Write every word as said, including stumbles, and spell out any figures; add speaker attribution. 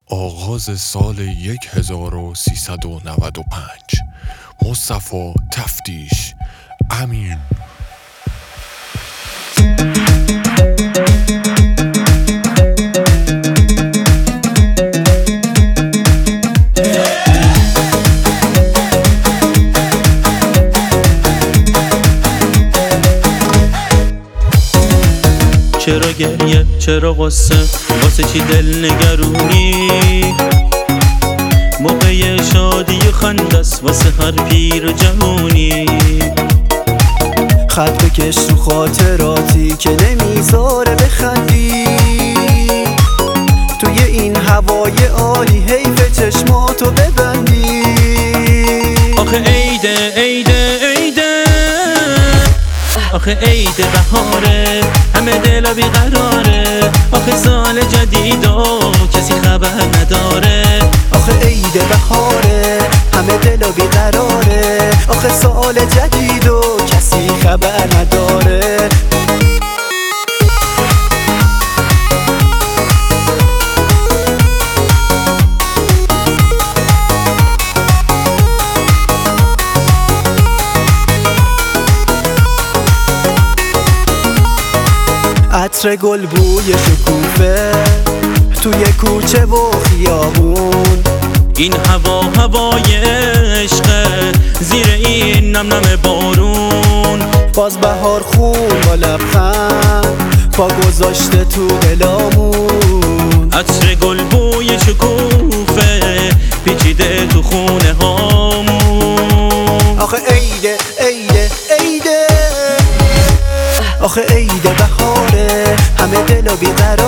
Speaker 1: آغاز سال هزار و سیصد و نود و پنج. مصطفی تفتیش امین.
Speaker 2: چرا گریه چرا قصه واسه چی دل نگرونی؟ موقع شادی و خندست واسه هر پیر و جوونی.
Speaker 3: خط بکش تو خاطراتی که نمیذاره بخندی. توی این هوای عالی حیف چشماتو ببندی.
Speaker 2: آخه عیده عیده عیده آخه عیده بهاره، همه دلا بیقراره. آخه سال جدید و کسی خبر نداره.
Speaker 3: آخه عید بهاره، همه دلا بیقراره. آخه سال جدید و کسی خبر نداره. عطر گل بوی شکوفه توی کوچه و خیابون.
Speaker 2: این هوا هوای عشقه زیر این نم نم بارون.
Speaker 3: باز بهار خون با لبخند پا گذاشته تو دلامون.
Speaker 2: عطر گل بوی شکوفه پیچیده تو خونه هامون.
Speaker 3: آخه عیده عیده عیده آخه عید بهاره، همه دلا بیقراره.